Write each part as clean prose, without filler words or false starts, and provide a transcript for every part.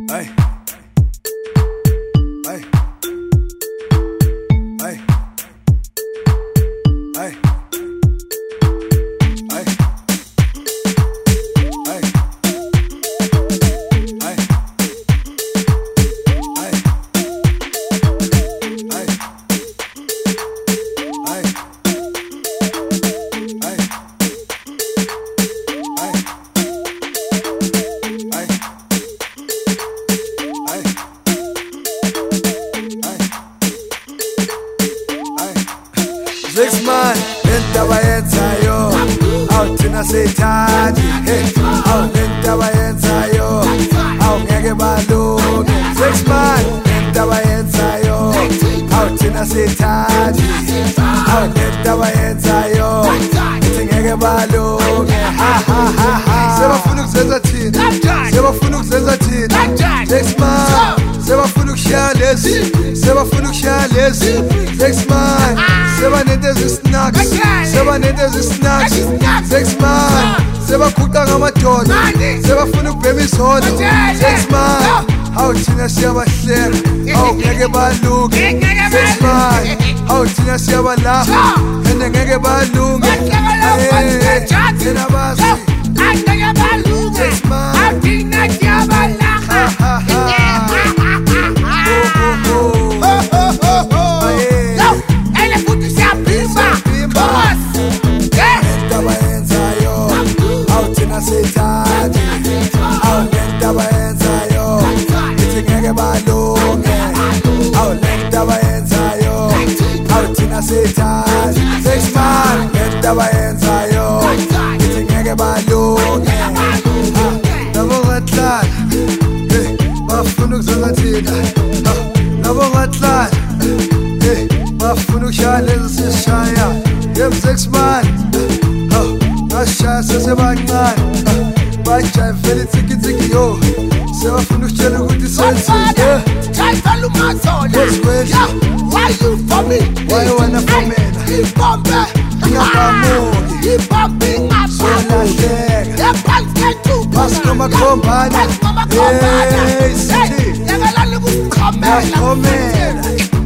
Ay. Ay. Ay. Ay. Ay. Ay. Ay. Ay. Ay. Ay. Zixman, lentaba yenzayo, awuthina seyithandi, lentaba yenzayo, awungeke balunge. Zixman, lentaba yenzayo, awuthina seyithandi, lentaba yenzayo, ithi ngeke balunge. Sebafuna ukuzenza thina, sebafuna ukuzenza thina. Zixman, sebafuna ukushaya lezi, sebafuna ukushaya lezi. Zixman, sebanento ezisnacks, sebanento ezisnacks. Zixman, sebaguqa ngamadoda, sebafuna ukubhema izono. Zixman, awuthina siyabahleka, awungeke balunge. Zixman, awuthina siyabalaha, ende ngeke balunge. Thina basi angeke balunge, awuthina siyabalaha. Seyithandi, awulentaba yenzayo, ithi ngeke balunge. Awulentaba yenzayo, awuthina seyithandi. Zixman, lentaba yenzayo, ithi ngeke balunge. Labo ngahlala, bafuna ukuzenza thina. Labo ngahlala, bafuna ukushaya lezi sisishaya. Zixman, bashaya sesebancane, bajayivela itsikitsiki yo. Sebafuna ukutshela ukuthi senzile. Jayivela umazola. Why you for me? Why you wanna for me? Ibombe Ngakamuki, ibombe solahleka. Yaphansi kethupa Basinomakhombana, sithi yakalali kusikhomela. yakhomela.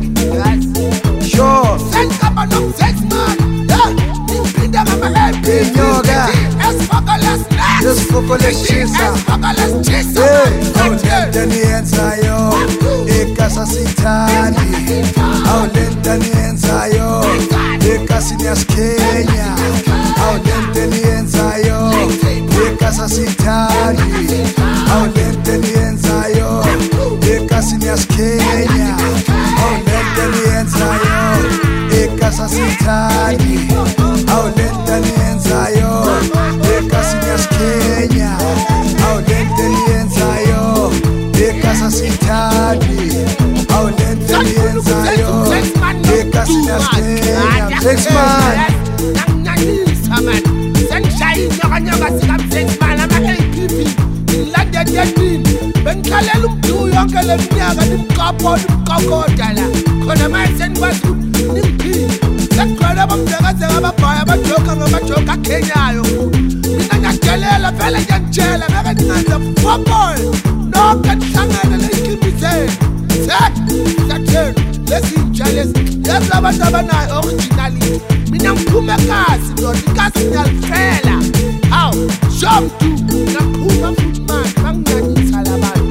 Sure, Sengaba nomzexman. Ngiphinda ngama-happy. Inyoka. Esifoko lesishisa. awulento niyenzayo, ikasa siyithandi. Awulento niyenzayo, ikasi niyasikhenya. Awulento niyenzayo, ikasa siyithandi. Awulento niyenzayo, ikasi niyasikhenya. Awulento niyenzayo, ikasa siyithandi. Awulento niyenzayo, ikasi niyasikhenya. Awulento niyenzayo, ikasa siyithandi. Awulento niyenzayo, ikasi niyasikhenya. Zixman, Nanganisa man. Sengishaya inyokanyoka sika-Zixman, ama-APP. Ngilandele yetini. Bengikhalela umdu yonke le minyaka nimqokoda la. Khona manje senikwazi ukuthi nimphile. Sekugcwele abamdekazeka ababhaya abajoka ngamajoka akhenyayo. Mina ngiyadelela vele ngiyakutshela ngeke ningenze football. Nonke nihlangene ney'khibi zenu. Satheni lezi intsha lezi abantu abanayo originally. Mina ngiphume kasi ndoda, ikasi ngiyalifela. Hawu, shomdu ngiyaphuma futhi manje banginganisa la bantu.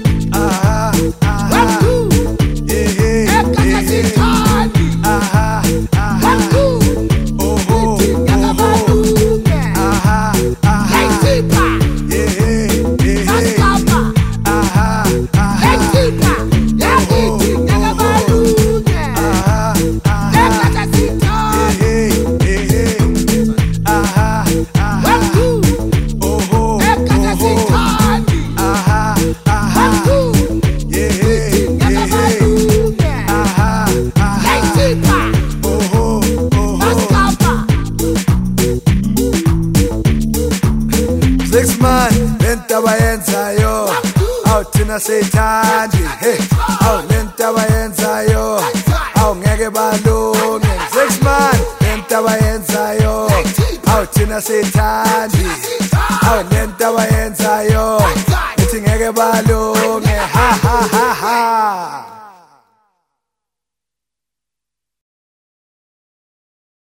Zixman, lentaba yenzayo, awuthina seyithandi. Awulentaba yenzayo, awungeke balunge. Zixman, lentaba yenzayo, awuthina seyithandi. Awulentaba yenzayo, ithi ngeke ngeke balunge